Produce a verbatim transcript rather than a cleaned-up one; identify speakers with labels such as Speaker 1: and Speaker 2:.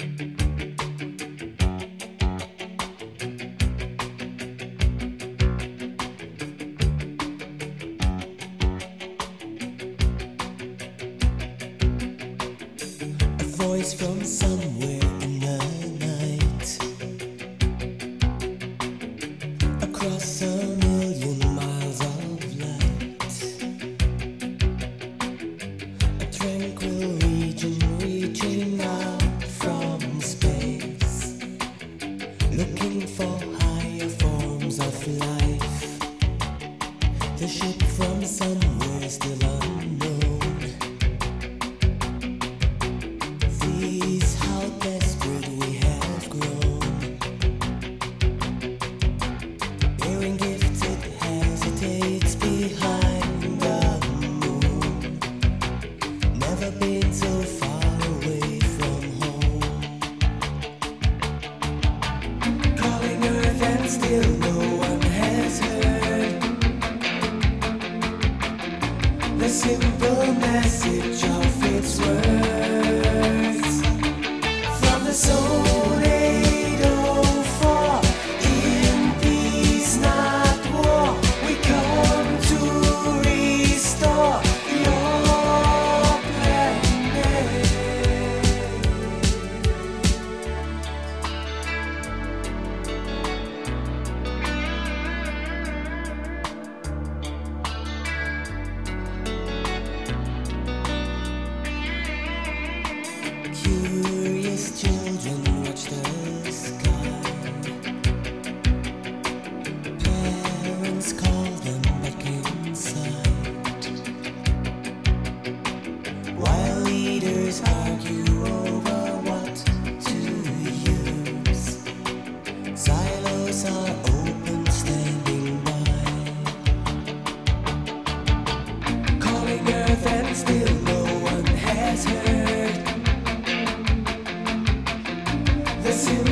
Speaker 1: Voice from somewhere in the night, across a million miles of light, a tranquil region reaching out from space, looking for higher forms of life. The ship from somewhere still unknown. Sees how desperate we have grown. Bearing gifts, it hesitates behind the moon. Never been so far away from home. Calling Earth and still no one has heard the simple message of its words. From the zone eight oh four, in peace not war, we come to restore your planet. Curious children watch the sky. Parents call them back inside, while leaders argue over what to use. Silos are open, standing by, calling Earth and still no one has heard the sim